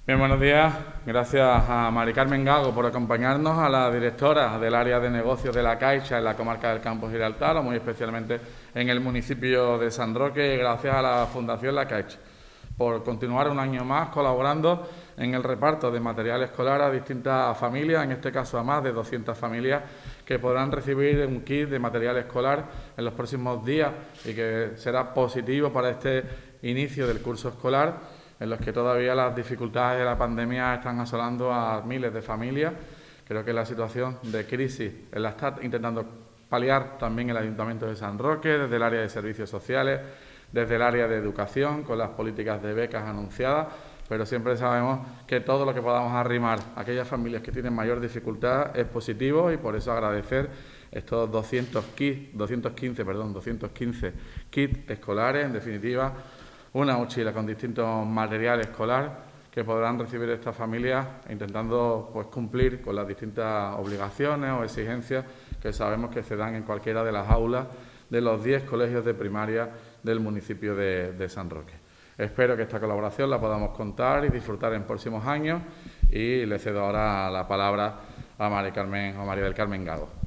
Bien, buenos días. Gracias a Mari Carmen Gago por acompañarnos, a la directora del área de negocios de la Caixa en la comarca del Campo de Gibraltar, o muy especialmente en el municipio de San Roque, y gracias a la Fundación La Caixa por continuar un año más colaborando en el reparto de material escolar a distintas familias, en este caso a más de 200 familias que podrán recibir un kit de material escolar en los próximos días y que será positivo para este inicio del curso escolar, en los que todavía las dificultades de la pandemia están asolando a miles de familias. Creo que la situación de crisis la está intentando paliar también el Ayuntamiento de San Roque, desde el área de servicios sociales, desde el área de educación, con las políticas de becas anunciadas, pero siempre sabemos que todo lo que podamos arrimar a aquellas familias que tienen mayor dificultad es positivo, y por eso agradecer estos 215 kits escolares, en definitiva, una mochila con distintos material escolar que podrán recibir estas familias, intentando cumplir con las distintas obligaciones o exigencias que sabemos que se dan en cualquiera de las aulas de los 10 colegios de primaria del municipio de San Roque. Espero que esta colaboración la podamos contar y disfrutar en próximos años, y le cedo ahora la palabra a María del Carmen Gago.